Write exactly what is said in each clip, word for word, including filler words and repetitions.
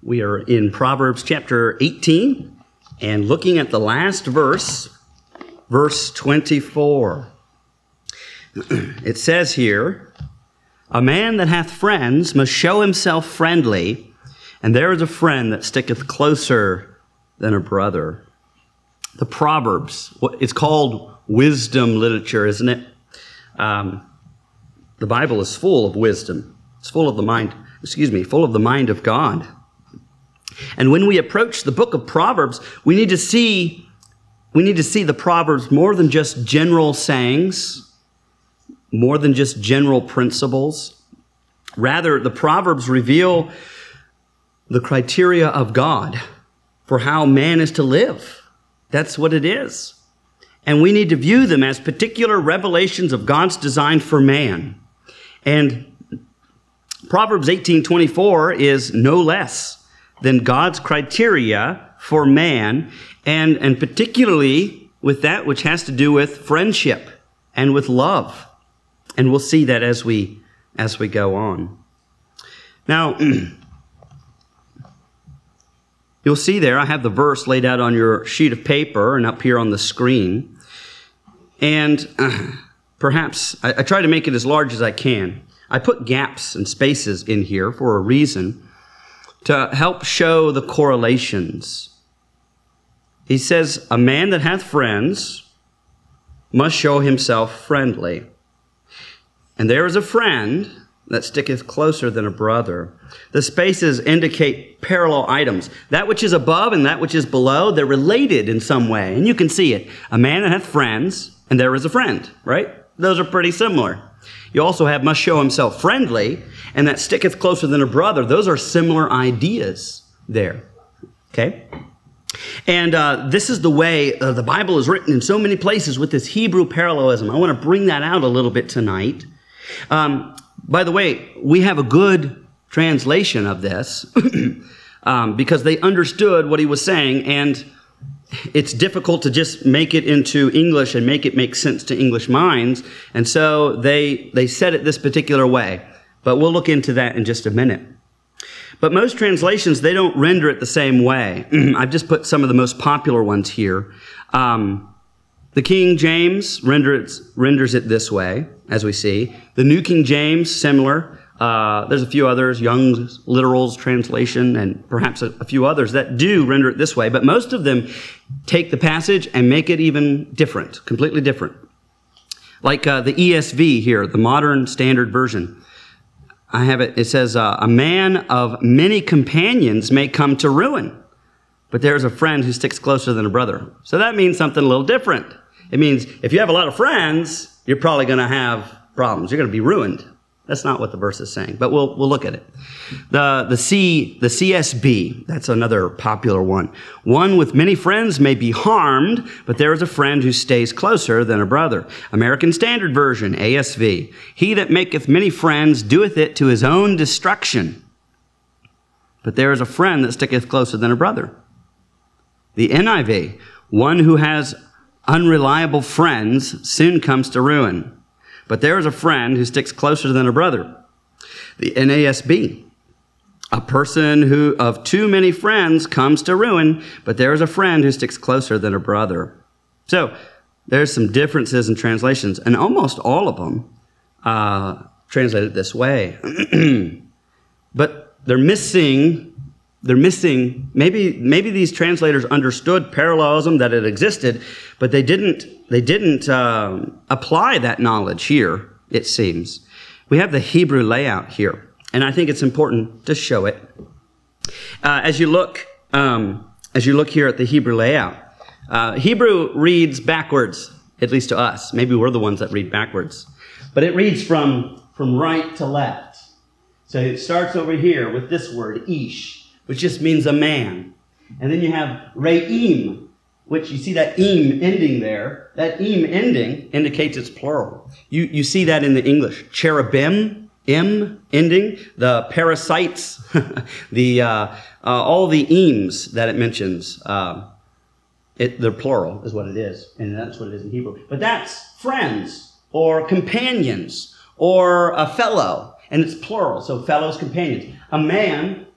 We are in Proverbs chapter eighteen and looking at the last verse, verse twenty-four. It says here, "A man that hath friends must show himself friendly, and there is a friend that sticketh closer than a brother." The Proverbs, it's called wisdom literature, isn't it? Um, the Bible is full of wisdom. It's full of the mind, excuse me, full of the mind of God. And when we approach the book of Proverbs, we need to see, we need to see the Proverbs more than just general sayings, more than just general principles. Rather, the Proverbs reveal the criteria of God for how man is to live. That's what it is. And we need to view them as particular revelations of God's design for man. And Proverbs eighteen twenty-four is no less than God's criteria for man, and, and particularly with that which has to do with friendship and with love. And we'll see that as we as we go on. Now, you'll see there, I have the verse laid out on your sheet of paper and up here on the screen. And uh, perhaps, I, I try to make it as large as I can. I put gaps and spaces in here for a reason, to help show the correlations. He says, "A man that hath friends must show himself friendly. And there is a friend that sticketh closer than a brother." The spaces indicate parallel items. That which is above and that which is below, they're related in some way. And you can see it. A man that hath friends, and there is a friend, right? Those are pretty similar. You also have must show himself friendly, and that sticketh closer than a brother. Those are similar ideas there. Okay? And uh, this is the way uh, the Bible is written in so many places with this Hebrew parallelism. I want to bring that out a little bit tonight. Um, by the way, we have a good translation of this um, because they understood what he was saying, and it's difficult to just make it into English and make it make sense to English minds. And so they they said it this particular way. But we'll look into that in just a minute. But most translations, they don't render it the same way. I've just put some of the most popular ones here. Um, the King James renders, renders it this way, as we see. The New King James, similar. Uh, there's a few others, Young's Literal's translation, and perhaps a, a few others that do render it this way. But most of them take the passage and make it even different, completely different. Like uh, the E S V here, the Modern Standard Version. I have it, it says, uh, "A man of many companions may come to ruin, but there's a friend who sticks closer than a brother." So that means something a little different. It means if you have a lot of friends, you're probably going to have problems. You're going to be ruined. That's not what the verse is saying, but we'll we'll look at it. The the C the C S B, that's another popular one. "One with many friends may be harmed, but there is a friend who stays closer than a brother." American Standard Version, A S V. "He that maketh many friends doeth it to his own destruction, but there is a friend that sticketh closer than a brother." The N I V. "One who has unreliable friends soon comes to ruin, but there is a friend who sticks closer than a brother." The N A S B. "A person who of too many friends comes to ruin, but there is a friend who sticks closer than a brother." So there's some differences in translations, and almost all of them uh, translate it this way. But they're missing, they're missing, maybe maybe these translators understood parallelism, that it existed, but they didn't They didn't um, apply that knowledge here, it seems. We have the Hebrew layout here, and I think it's important to show it. Uh, as you look, um, as you look here at the Hebrew layout, uh, Hebrew reads backwards, at least to us. Maybe we're the ones that read backwards, but it reads from from right to left. So it starts over here with this word, ish, which just means a man, and then you have re'im, which you see that im ending there. That im ending indicates it's plural. You you see that in the English. Cherubim, im ending. The parasites, the uh, uh, all the ims that it mentions. Uh, it, they're plural is what it is, and that's what it is in Hebrew. But that's friends or companions or a fellow, and it's plural. So fellows, companions. A man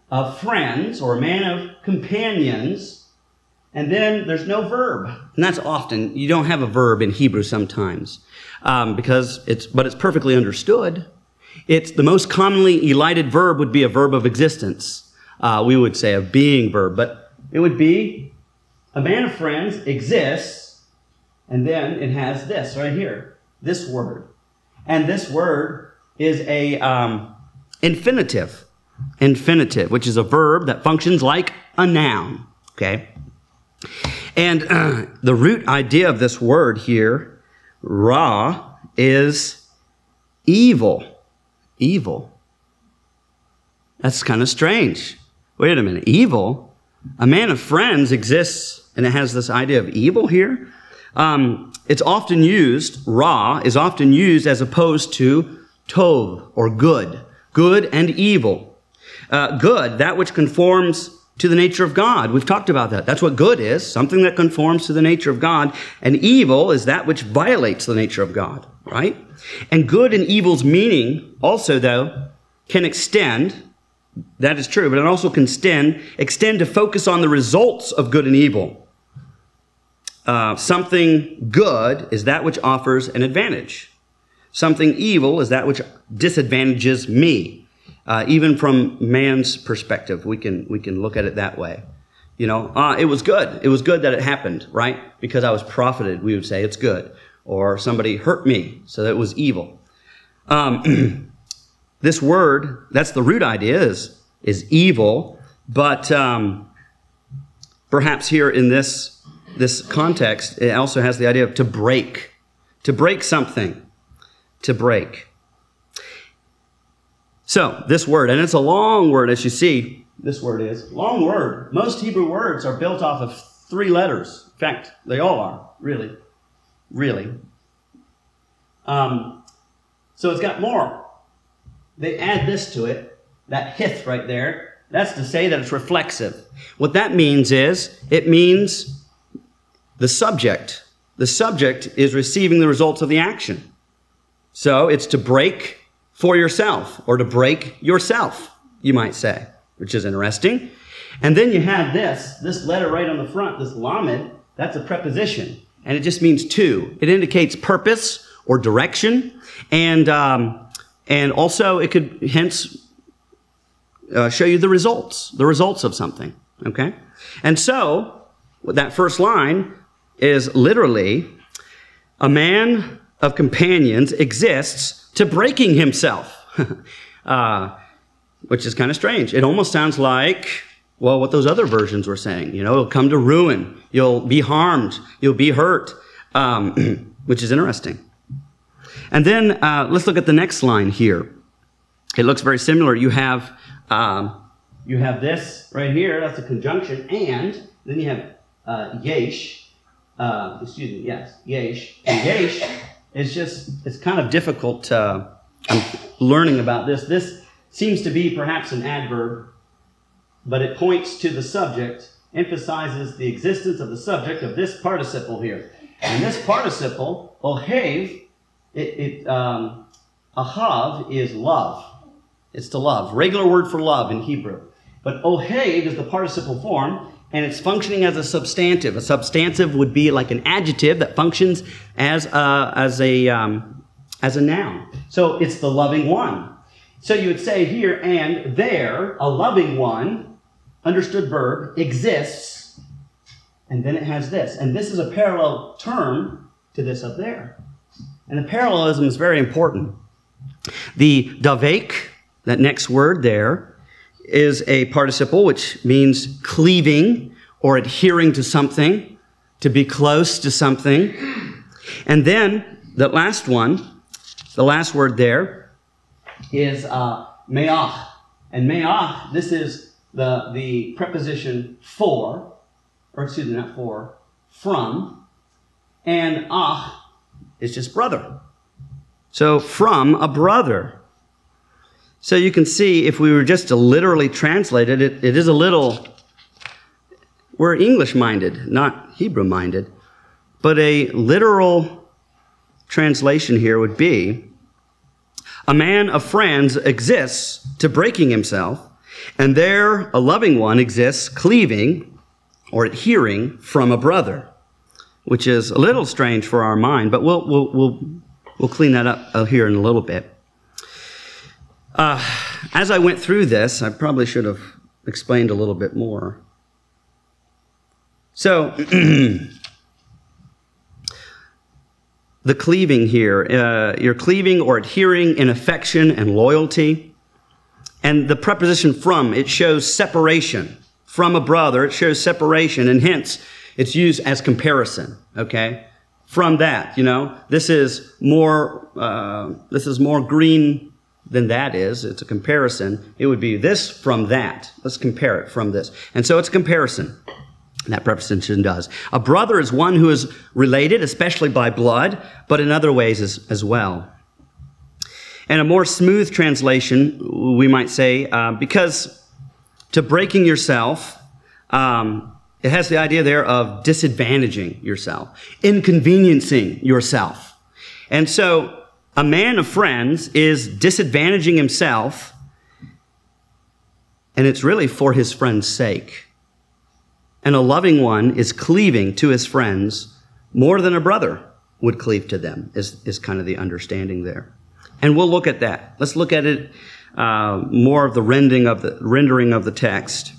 of friends or a man of companions, and then there's no verb. And that's often, you don't have a verb in Hebrew sometimes, um, because it's, but it's perfectly understood. It's the most commonly elided verb would be a verb of existence. Uh, we would say a being verb, but it would be a man of friends exists, and then it has this right here, this word. And this word is a um, infinitive, infinitive, which is a verb that functions like a noun, okay? And uh, the root idea of this word here, ra, is evil. Evil. That's kind of strange. Wait a minute. Evil? A man of friends exists, and it has this idea of evil here. Um, it's often used, ra is often used as opposed to tov, or good. Good and evil. Uh, good, that which conforms to the nature of God. We've talked about that. That's what good is, something that conforms to the nature of God. And evil is that which violates the nature of God, right? And good and evil's meaning also, though, can extend, that is true, but it also can extend, extend to focus on the results of good and evil. Uh, something good is that which offers an advantage. Something evil is that which disadvantages me. Uh, even from man's perspective, we can we can look at it that way. You know, uh, it was good. It was good that it happened, right? Because I was profited, we would say it's good. Or somebody hurt me, so that it was evil. Um, this word, that's the root idea, is, is evil. But um, perhaps here in this, this context, it also has the idea of to break. To break something. To break. So, this word, and it's a long word, as you see, this word is. Long word. Most Hebrew words are built off of three letters. In fact, they all are, really. Really. Um, so it's got more. They add this to it, that hith right there. That's to say that it's reflexive. What that means is, it means the subject. The subject is receiving the results of the action. So, it's to break for yourself, or to break yourself, you might say, which is interesting. And then you have this, this letter right on the front, this lamed, that's a preposition, and it just means to. It indicates purpose or direction, and um, and also it could hence uh, show you the results, the results of something, okay? And so, that first line is literally, a man of companions exists to breaking himself, uh, which is kind of strange. It almost sounds like, well, what those other versions were saying. You know, it'll come to ruin. You'll be harmed. You'll be hurt, um, which is interesting. And then uh, let's look at the next line here. It looks very similar. You have um, you have this right here. That's a conjunction, and then you have uh, yesh. Uh, excuse me. Yes, yesh. And yesh. It's just, it's kind of difficult uh, learning about this. This seems to be perhaps an adverb, but it points to the subject, emphasizes the existence of the subject of this participle here. And this participle, ohev, it, it, um, ahav is love. It's to love. Regular word for love in Hebrew. But ohev is the participle form, and it's functioning as a substantive. A substantive would be like an adjective that functions as a, as a, um, as a noun. So it's the loving one. So you would say here, and there, a loving one, understood verb, exists, and then it has this. And this is a parallel term to this up there. And the parallelism is very important. The davek, that next word there, is a participle which means cleaving or adhering to something, to be close to something. And then the last one, the last word there, is uh, me'ach. And me'ach, this is the, the preposition for, or excuse me, not for, from, and ach is just brother. So from a brother. So you can see, if we were just to literally translate it, it, it is a little, we're English-minded, not Hebrew-minded. But a literal translation here would be, a man of friends exists to breaking himself, And there a loving one exists, cleaving or adhering from a brother, which is a little strange for our mind, but we'll we'll we'll, we'll clean that up here in a little bit. Uh, as I went through this, I probably should have explained a little bit more. So, the cleaving here, uh, you're cleaving or adhering in affection and loyalty. And the preposition from, it shows separation. From a brother, it shows separation, and hence it's used as comparison, okay? From that, you know, this is more, uh, this is more green than that is. It's a comparison. It would be this from that. Let's compare it from this. And so it's a comparison. That preposition does. A brother is one who is related, especially by blood, but in other ways as, as well. And a more smooth translation, we might say, uh, because to breaking yourself, um, it has the idea there of disadvantaging yourself, inconveniencing yourself. And so a man of friends is disadvantaging himself, and it's really for his friend's sake. And a loving one is cleaving to his friends more than a brother would cleave to them, is, is kind of the understanding there. And we'll look at that. Let's look at it, uh, more of the rendering of the, rendering of the text.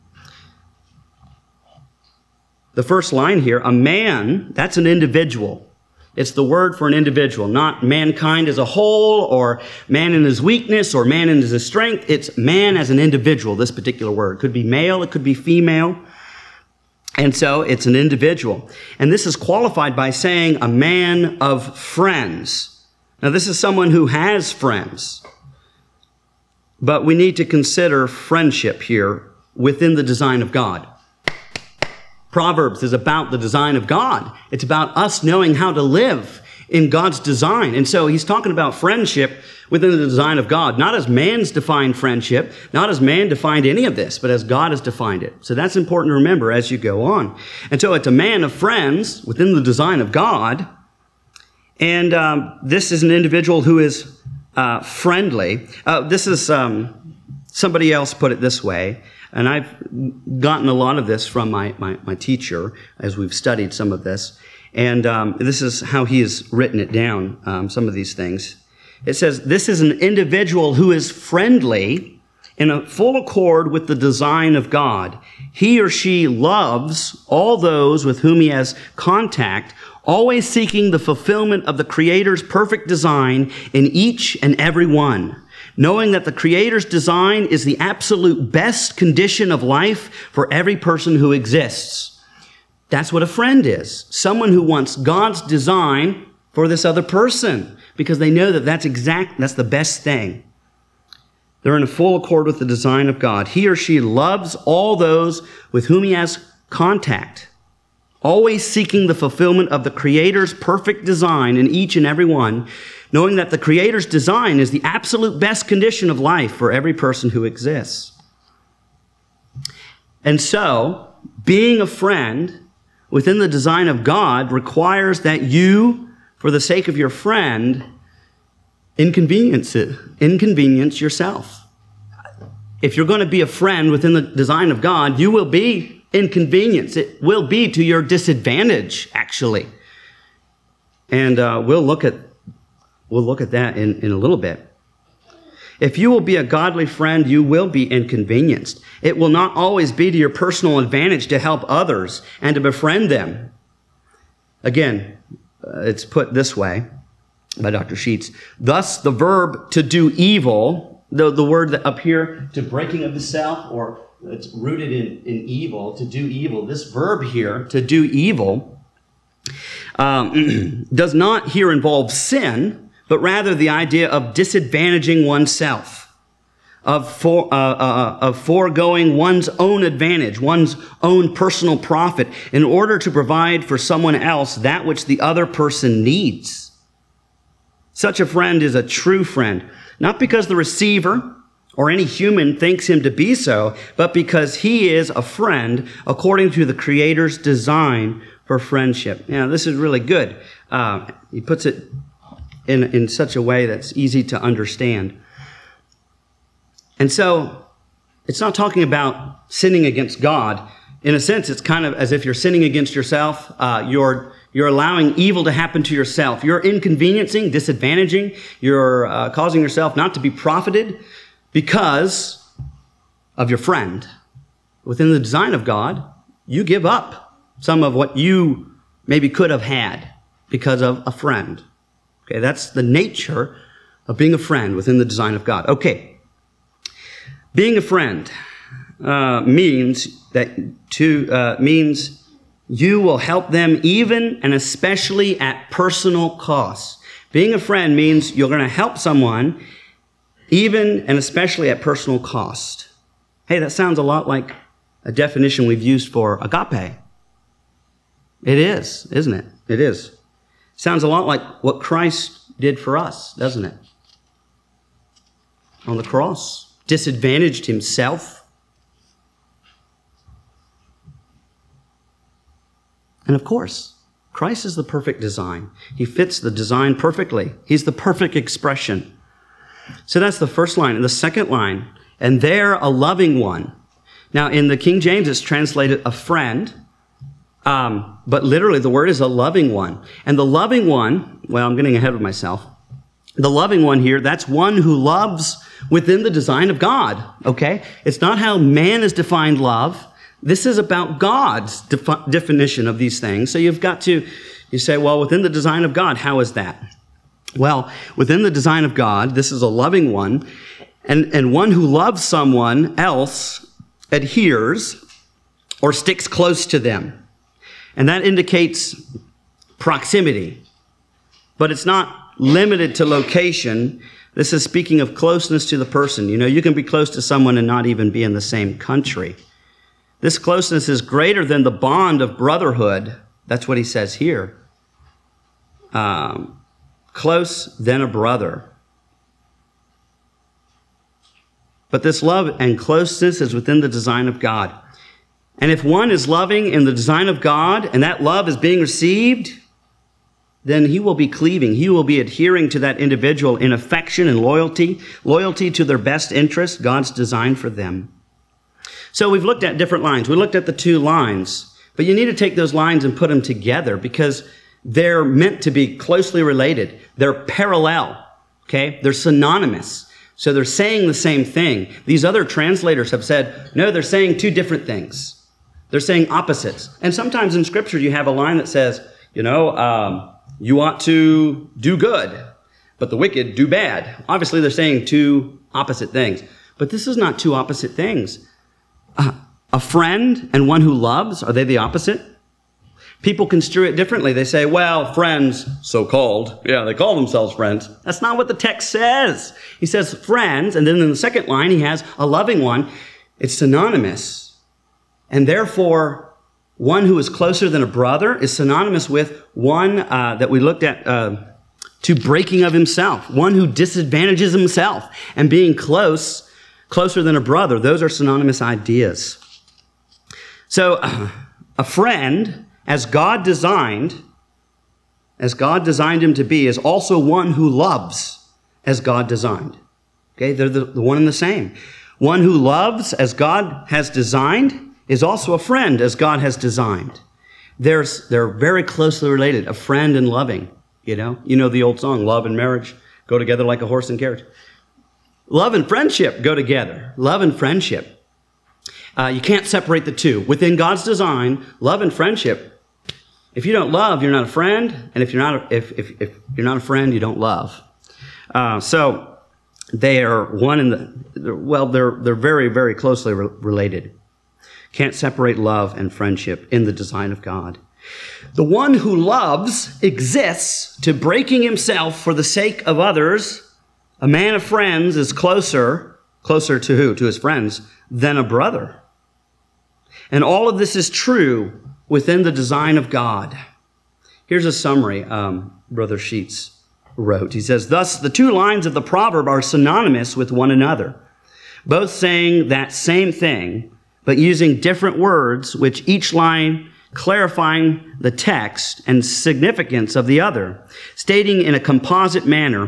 The first line here, a man, that's an individual. It's the word for an individual, not mankind as a whole, or man in his weakness, or man in his strength. It's man as an individual, this particular word. It could be male, it could be female. And so it's an individual. And this is qualified by saying a man of friends. Now this is someone who has friends. But we need to consider friendship here within the design of God. Proverbs is about the design of God. It's about us knowing how to live in God's design. And so he's talking about friendship within the design of God, not as man's defined friendship, not as man defined any of this, but as God has defined it. So that's important to remember as you go on. And so it's a man of friends within the design of God. And um, this is an individual who is uh, friendly. Uh, this is, um, somebody else put it this way, and I've gotten a lot of this from my, my, my teacher as we've studied some of this. And um, this is how he has written it down, um, some of these things. It says, this is an individual who is friendly in a full accord with the design of God. He or she loves all those with whom he has contact, always seeking the fulfillment of the Creator's perfect design in each and every one, knowing that the Creator's design is the absolute best condition of life for every person who exists. That's what a friend is. Someone who wants God's design for this other person because they know that that's exact, that's the best thing. They're in a full accord with the design of God. He or she loves all those with whom he has contact, always seeking the fulfillment of the Creator's perfect design in each and every one, knowing that the Creator's design is the absolute best condition of life for every person who exists. And so, being a friend within the design of God requires that you, for the sake of your friend, inconvenience it, inconvenience yourself. If you're going to be a friend within the design of God, you will be inconvenienced. It will be to your disadvantage, actually. And uh, we'll look at we'll look at that in, in a little bit. If you will be a godly friend, you will be inconvenienced. It will not always be to your personal advantage to help others and to befriend them. Again, uh, it's put this way by Doctor Sheets. Thus, the verb to do evil, the, the word that up here, to breaking of the self, or it's rooted in, in evil, to do evil. This verb here, to do evil, um, does not here involve sin, but rather the idea of disadvantaging oneself, of, for, uh, uh, of foregoing one's own advantage, one's own personal profit, in order to provide for someone else that which the other person needs. Such a friend is a true friend, not because the receiver or any human thinks him to be so, but because he is a friend according to the Creator's design for friendship. Now, this is really good. Uh, he puts it in, in such a way that's easy to understand. And so, it's not talking about sinning against God. In a sense, it's kind of as if you're sinning against yourself. Uh, you're you're allowing evil to happen to yourself. You're inconveniencing, disadvantaging. You're uh, causing yourself not to be profited because of your friend. Within the design of God, you give up some of what you maybe could have had because of a friend. Okay, that's the nature of being a friend within the design of God. Okay, being a friend uh, means that to uh, means you will help them even and especially at personal cost. Being a friend means you're going to help someone even and especially at personal cost. Hey, that sounds a lot like a definition we've used for agape. It is, isn't it? It is. Sounds a lot like what Christ did for us, doesn't it? On the cross, disadvantaged himself. And of course, Christ is the perfect design. He fits the design perfectly. He's the perfect expression. So that's the first line. And the second line, and they're a loving one. Now, in the King James, it's translated a friend. Um, but literally, the word is a loving one. And the loving one, well, I'm getting ahead of myself. The loving one here, that's one who loves within the design of God, okay? It's not how man has defined love. This is about God's defi- definition of these things. So you've got to, you say, well, within the design of God, how is that? Well, within the design of God, this is a loving one. And, and one who loves someone else adheres or sticks close to them. And that indicates proximity. But it's not limited to location. This is speaking of closeness to the person. You know, you can be close to someone and not even be in the same country. This closeness is greater than the bond of brotherhood. That's what he says here. Um, close than a brother. But this love and closeness is within the design of God. And if one is loving in the design of God, and that love is being received, then he will be cleaving. He will be adhering to that individual in affection and loyalty, loyalty to their best interest, God's design for them. So we've looked at different lines. We looked at the two lines, but you need to take those lines and put them together because they're meant to be closely related. They're parallel, okay? They're synonymous. So they're saying the same thing. These other translators have said, no, they're saying two different things. They're saying opposites. And sometimes in Scripture you have a line that says, you know, um, you ought to do good, but the wicked do bad. Obviously they're saying two opposite things. But this is not two opposite things. Uh, a friend and one who loves, are they the opposite? People construe it differently. They say, well, friends, so-called. Yeah, they call themselves friends. That's not what the text says. He says friends, and then in the second line, he has a loving one. It's synonymous. And therefore, one who is closer than a brother is synonymous with one uh, that we looked at uh, to breaking of himself, one who disadvantages himself and being close Closer than a brother. Those are synonymous ideas. So uh, a friend, as God designed, as God designed him to be, is also one who loves as God designed. Okay, they're the, the one and the same. One who loves as God has designed is also a friend as God has designed. They're, they're very closely related, a friend and loving. You know, you know the old song, love and marriage go together like a horse and carriage. Love and friendship go together. Love and friendship. Uh, you can't separate the two. Within God's design, love and friendship. If you don't love, you're not a friend. And if you're not a, if, if, if you're not a friend, you don't love. Uh, so they are one in the, well, they're, they're very, very closely re- related. Can't separate love and friendship in the design of God. The one who loves exists to breaking himself for the sake of others. A man of friends is closer, closer to who? To his friends, than a brother. And all of this is true within the design of God. Here's a summary um, Brother Sheets wrote. He says, thus the two lines of the proverb are synonymous with one another, both saying that same thing, but using different words, which each line clarifying the text and significance of the other, stating in a composite manner,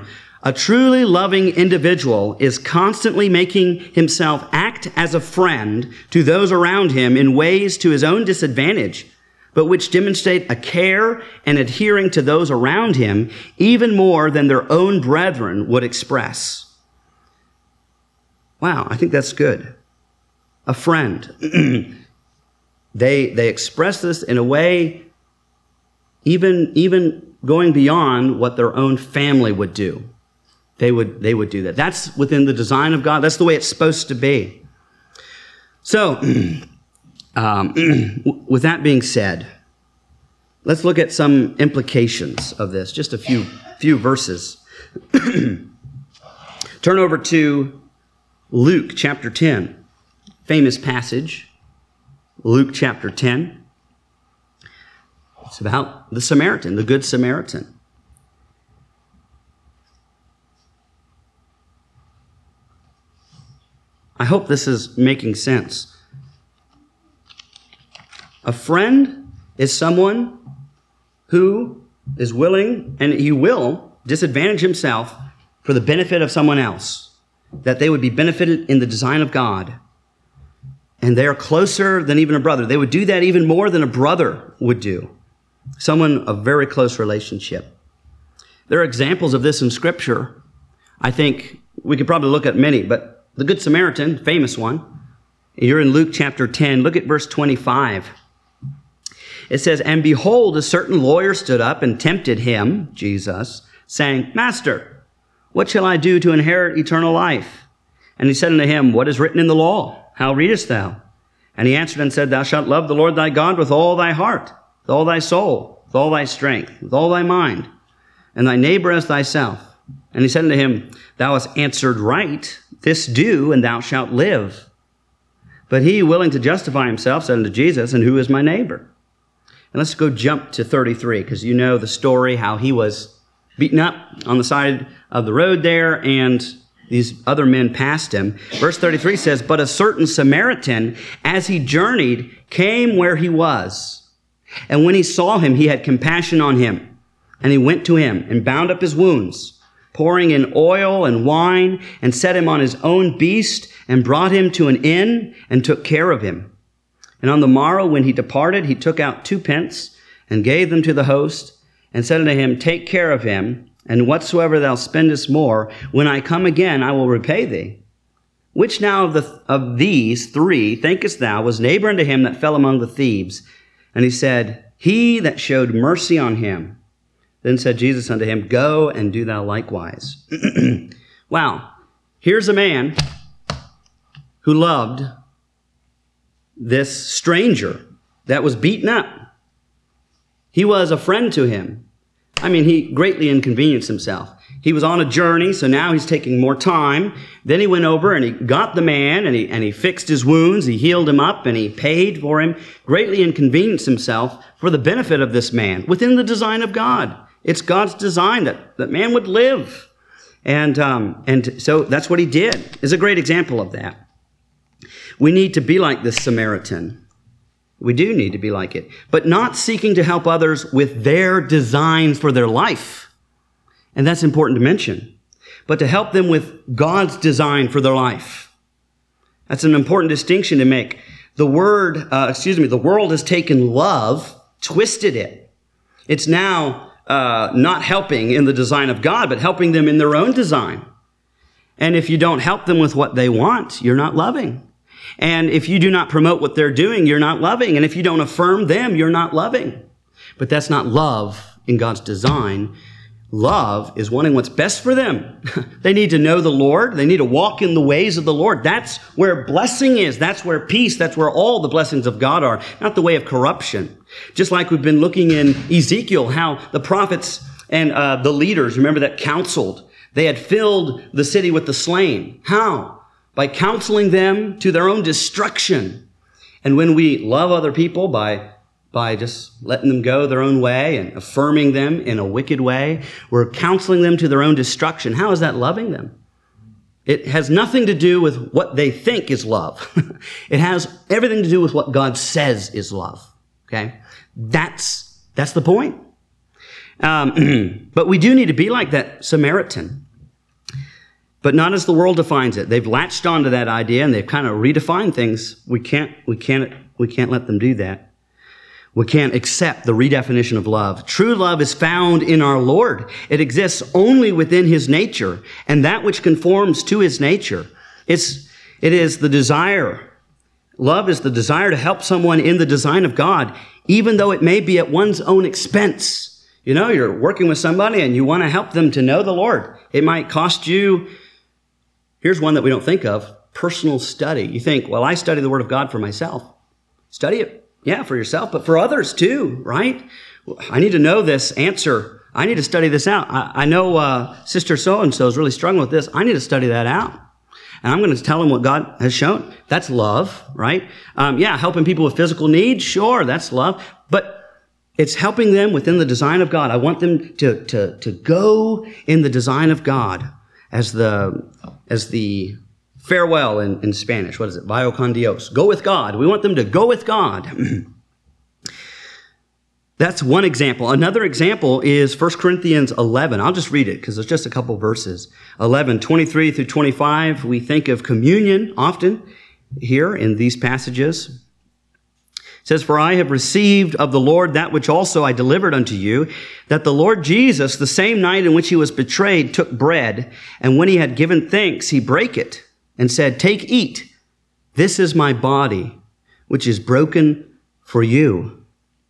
A truly loving individual is constantly making himself act as a friend to those around him in ways to his own disadvantage, but which demonstrate a care and adhering to those around him even more than their own brethren would express. Wow, I think that's good. A friend. they, they express this in a way even, even going beyond what their own family would do. They would, they would do that. That's within the design of God. That's the way it's supposed to be. So, um, with that being said, let's look at some implications of this. Just a few, few verses. Turn over to Luke chapter ten. Famous passage. Luke chapter ten. It's about the Samaritan, the Good Samaritan. I hope this is making sense. A friend is someone who is willing, and he will disadvantage himself for the benefit of someone else, that they would be benefited in the design of God. And they are closer than even a brother. They would do that even more than a brother would do. Someone of very close relationship. There are examples of this in Scripture. I think we could probably look at many, but the Good Samaritan, famous one, you're in Luke chapter ten. Look at verse twenty-five. It says, "And behold, a certain lawyer stood up and tempted him," Jesus, saying, "Master, what shall I do to inherit eternal life?" And he said unto him, "What is written in the law? How readest thou?" And he answered and said, "Thou shalt love the Lord thy God with all thy heart, with all thy soul, with all thy strength, with all thy mind, and thy neighbor as thyself." And he said unto him, "Thou hast answered right. This do, and thou shalt live." But he, willing to justify himself, said unto Jesus, "And who is my neighbor?" And let's go jump to thirty-three, because you know the story, how he was beaten up on the side of the road there, and these other men passed him. Verse thirty-three says, "But a certain Samaritan, as he journeyed, came where he was. And when he saw him, he had compassion on him. And he went to him and bound up his wounds, pouring in oil and wine, and set him on his own beast, and brought him to an inn, and took care of him. And on the morrow, when he departed, he took out two pence, and gave them to the host, and said unto him, Take care of him, and whatsoever thou spendest more, when I come again, I will repay thee. Which now of, the, of these three, thinkest thou, was neighbor unto him that fell among the thieves? And he said, He that showed mercy on him. Then said Jesus unto him, Go and do thou likewise. Wow. Here's a man who loved this stranger that was beaten up. He was a friend to him. I mean, he greatly inconvenienced himself. He was on a journey, so now he's taking more time. Then he went over and he got the man, and he, and he fixed his wounds, he healed him up, and he paid for him, greatly inconvenienced himself for the benefit of this man within the design of God. It's God's design that, that man would live. And, um, and so that's what he did. It's a great example of that. We need to be like this Samaritan. We do need to be like it, but not seeking to help others with their design for their life. And that's important to mention. But to help them with God's design for their life. That's an important distinction to make. The word, uh, excuse me, the world has taken love, twisted it. It's now uh, not helping in the design of God, but helping them in their own design. And if you don't help them with what they want, you're not loving. And if you do not promote what they're doing, you're not loving. And if you don't affirm them, you're not loving. But that's not love in God's design. Love is wanting what's best for them. They need to know the Lord. They need to walk in the ways of the Lord. That's where blessing is. That's where peace, that's where all the blessings of God are, not the way of corruption. Just like we've been looking in Ezekiel, how the prophets and uh, the leaders, remember, that counseled. They had filled the city with the slain. How? By counseling them to their own destruction. And when we love other people by by just letting them go their own way and affirming them in a wicked way, we're counseling them to their own destruction. How is that loving them? It has nothing to do with what they think is love. It has everything to do with what God says is love. Okay? That's, that's the point. Um, but we do need to be like that Samaritan. but not as the world defines it. They've latched onto that idea and they've kind of redefined things. We can't, we can't, we can't let them do that. We can't accept the redefinition of love. True love is found in our Lord. It exists only within his nature and that which conforms to his nature. It's, it is the desire. Love is the desire to help someone in the design of God, even though it may be at one's own expense. You know, you're working with somebody and you want to help them to know the Lord. It might cost you, here's one that we don't think of, personal study. You think, well, I study the Word of God for myself. Study it. Yeah, for yourself, but for others too, right? I need to know this answer. I need to study this out. I, I know uh, Sister so-and-so is really struggling with this. I need to study that out. And I'm going to tell them what God has shown. That's love, right? Um, yeah, helping people with physical needs, sure, that's love. But it's helping them within the design of God. I want them to, to, to go in the design of God as the, as the farewell in, in Spanish. What is it? Vaya con Dios. Go with God. We want them to go with God. That's one example. Another example is First Corinthians eleven. I'll just read it because it's just a couple verses. eleven, twenty-three through twenty-five. We think of communion often here in these passages. It says, "For I have received of the Lord that which also I delivered unto you, that the Lord Jesus, the same night in which he was betrayed, took bread, and when he had given thanks, he brake it, and said, Take, eat. This is my body, which is broken for you.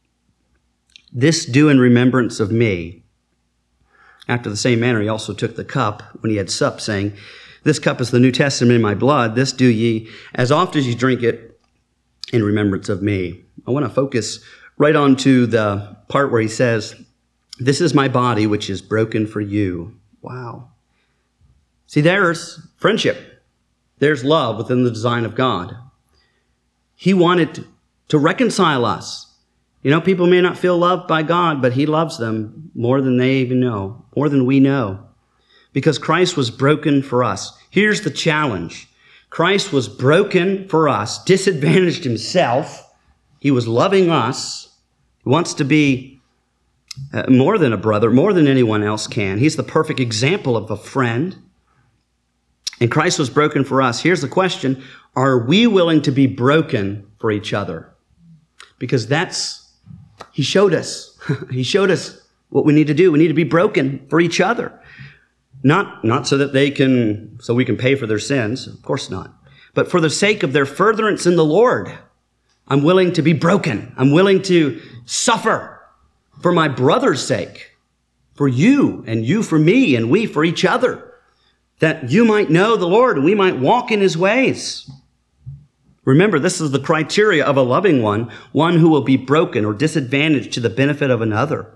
This do in remembrance of me. After the same manner, he also took the cup when he had supped, saying, This cup is the New Testament in my blood. This do ye as oft as ye drink it in remembrance of me." I want to focus right on to the part where he says, This is my body, which is broken for you. Wow. See, there's friendship. There's love within the design of God. He wanted to reconcile us. You know, people may not feel loved by God, but he loves them more than they even know, more than we know, because Christ was broken for us. Here's the challenge. Christ was broken for us, disadvantaged himself. He was loving us. He wants to be uh, more than a brother, more than anyone else can. He's the perfect example of a friend. And Christ was broken for us. Here's the question. Are we willing to be broken for each other? Because that's, he showed us. He showed us what we need to do. We need to be broken for each other. Not, not so that they can, so we can pay for their sins. Of course not. But for the sake of their furtherance in the Lord. I'm willing to be broken. I'm willing to suffer for my brother's sake. For you, and you for me, and we for each other. That you might know the Lord and we might walk in his ways. Remember, this is the criteria of a loving one, one who will be broken or disadvantaged to the benefit of another.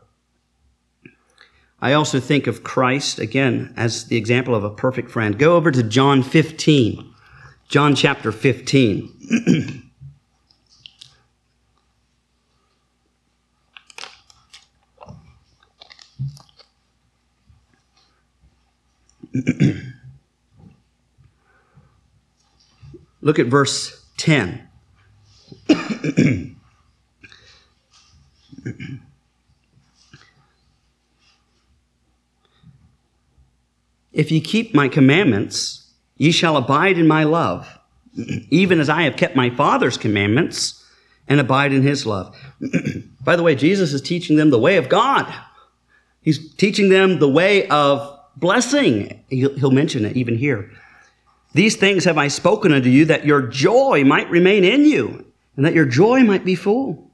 I also think of Christ, again, as the example of a perfect friend. Go over to John fifteen. John chapter fifteen. Look at verse ten. If ye keep my commandments, ye shall abide in my love, even as I have kept my Father's commandments and abide in his love. By the way, Jesus is teaching them the way of God. He's teaching them the way of blessing. He'll mention it even here. These things have I spoken unto you, that your joy might remain in you, and that your joy might be full.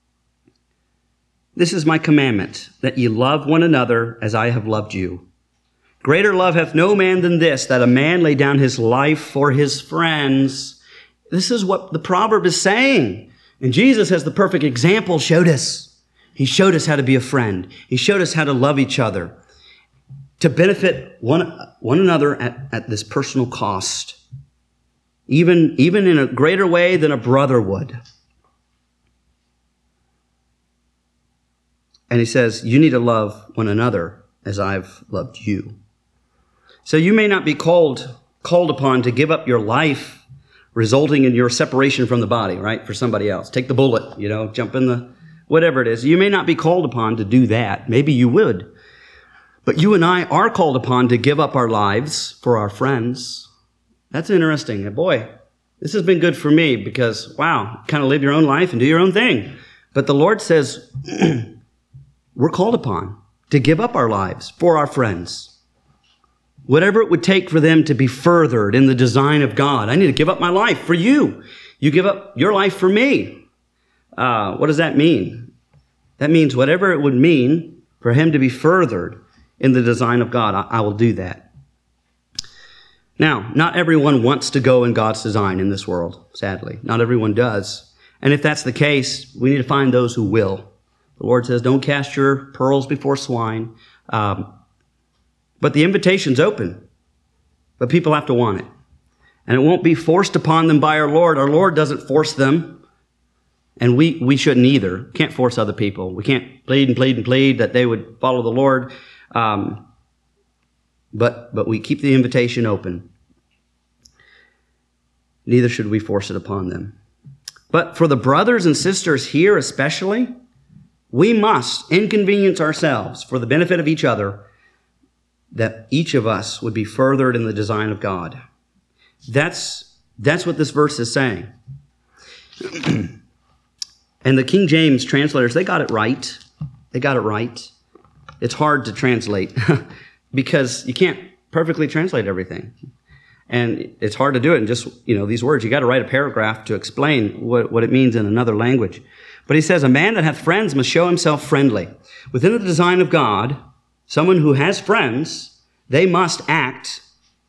This is my commandment, that ye love one another as I have loved you. Greater love hath no man than this, that a man lay down his life for his friends. This is what the proverb is saying. And Jesus, as the perfect example, showed us. He showed us how to be a friend. He showed us how to love each other, to benefit one, one another at, at this personal cost, even, even in a greater way than a brother would. And he says, you need to love one another as I've loved you. So you may not be called, called upon to give up your life, resulting in your separation from the body, right? For somebody else. Take the bullet, you know, jump in the, whatever it is. You may not be called upon to do that. Maybe you would. But you and I are called upon to give up our lives for our friends. That's interesting. Boy, this has been good for me because, wow, kind of live your own life and do your own thing. But the Lord says we're called upon to give up our lives for our friends. Whatever it would take for them to be furthered in the design of God. I need to give up my life for you. You give up your life for me. Uh, what does that mean? That means whatever it would mean for him to be furthered in the design of God, I, I will do that. Now, not everyone wants to go in God's design in this world, sadly. Not everyone does. And if that's the case, we need to find those who will. The Lord says, don't cast your pearls before swine. Um, but the invitation's open. But people have to want it. And it won't be forced upon them by our Lord. Our Lord doesn't force them. And we, we shouldn't either. Can't force other people. We can't plead and plead and plead that they would follow the Lord. Um, but, but we keep the invitation open. Neither should we force it upon them. But for the brothers and sisters here especially, we must inconvenience ourselves for the benefit of each other, that each of us would be furthered in the design of God. That's, that's what this verse is saying. And the King James translators, they got it right. They got it right. It's hard to translate because you can't perfectly translate everything. And it's hard to do it in just, you know, these words. You got to write a paragraph to explain what, what it means in another language. But he says, a man that hath friends must show himself friendly. Within the design of God, someone who has friends, they must act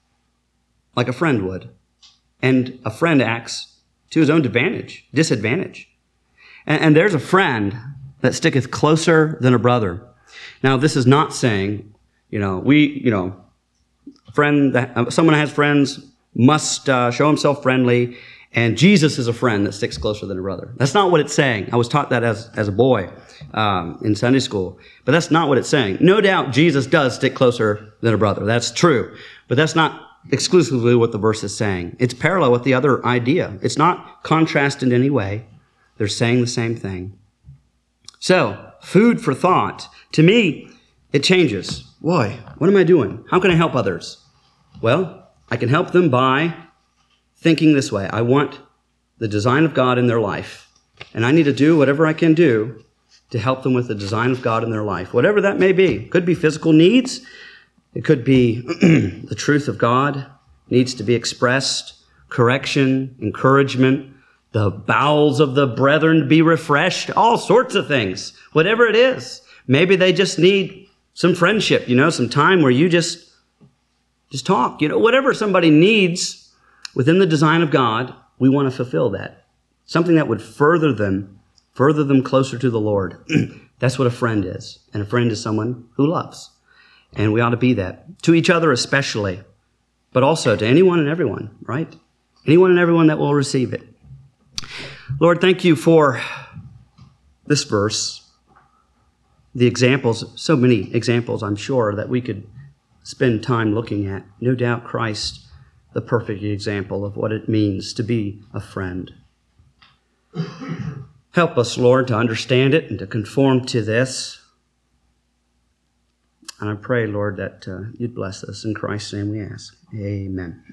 like a friend would. And a friend acts to his own advantage, disadvantage. And, and there's a friend that sticketh closer than a brother. Now, this is not saying, you know, we, you know, friend that uh, someone that has friends must uh, show himself friendly, and Jesus is a friend that sticks closer than a brother. That's not what it's saying. I was taught that as as a boy um, in Sunday school, but that's not what it's saying. No doubt Jesus does stick closer than a brother. That's true, but that's not exclusively what the verse is saying. It's parallel with the other idea. It's not contrasted in any way. They're saying the same thing. So, food for thought. To me, it changes. Boy, what am I doing? How can I help others? Well, I can help them by thinking this way. I want the design of God in their life, and I need to do whatever I can do to help them with the design of God in their life, whatever that may be. It could be physical needs. It could be the truth of God needs to be expressed, correction, encouragement, the bowels of the brethren be refreshed, all sorts of things, whatever it is. Maybe they just need some friendship, you know, some time where you just, just talk, you know, whatever somebody needs within the design of God, we want to fulfill that. Something that would further them, further them closer to the Lord. That's what a friend is. And a friend is someone who loves. And we ought to be that. To each other especially, but also to anyone and everyone, right? Anyone and everyone that will receive it. Lord, thank you for this verse. The examples, so many examples, I'm sure, that we could spend time looking at. No doubt Christ, the perfect example of what it means to be a friend. Help us, Lord, to understand it and to conform to this. And I pray, Lord, that uh, you'd bless us. In Christ's name we ask. Amen.